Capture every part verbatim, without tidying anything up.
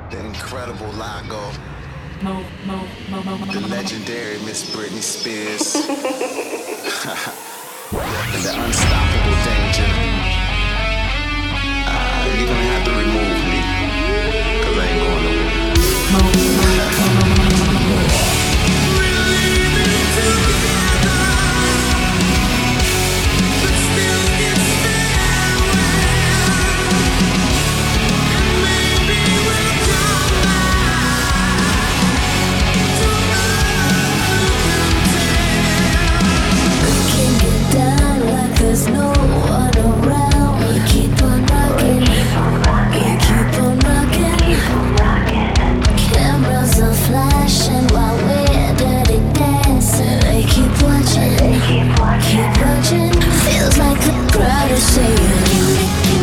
The incredible Lago, Mo, mo, mo, mo, mo, the mo, mo. legendary Miss Britney Spears, and the unstoppable danger. Uh, you're gonna have to remove me, cause I ain't going nowhere. There's no one around. You keep on rocking. You keep on rocking. Cameras are flashing while we're dirty dancing. They keep watching. Keep watching. Feels like the crowd is saying.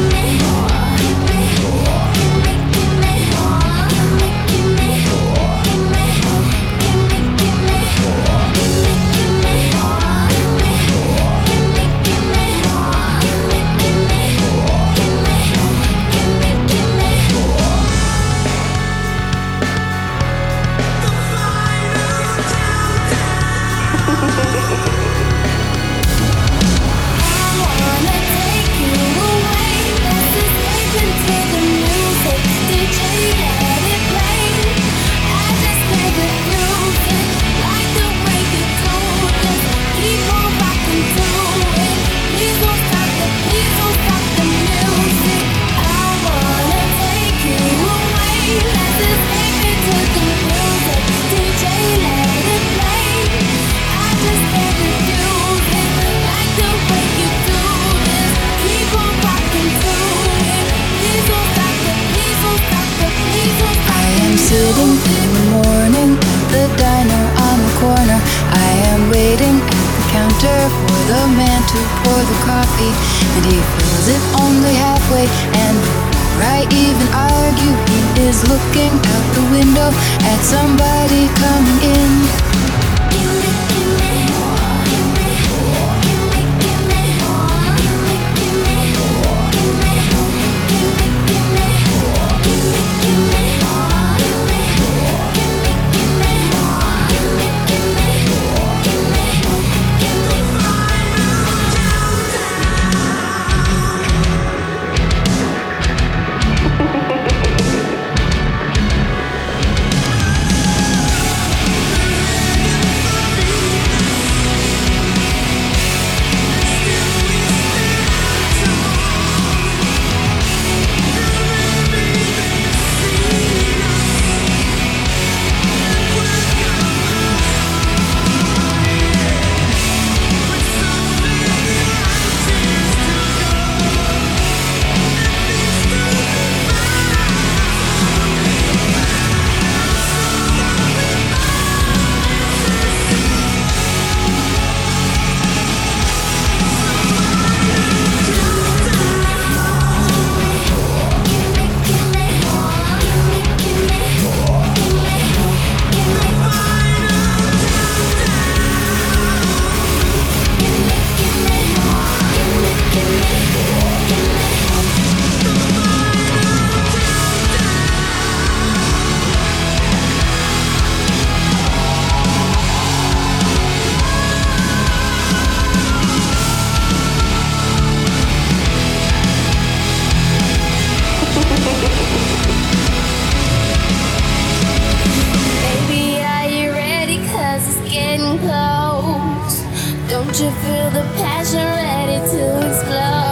Sitting in the morning at the diner on the corner. I am waiting at the counter for the man to pour the coffee, and he fills it only halfway. And before I even argue, he is looking out the window at somebody coming in. Don't you feel the passion ready to explode?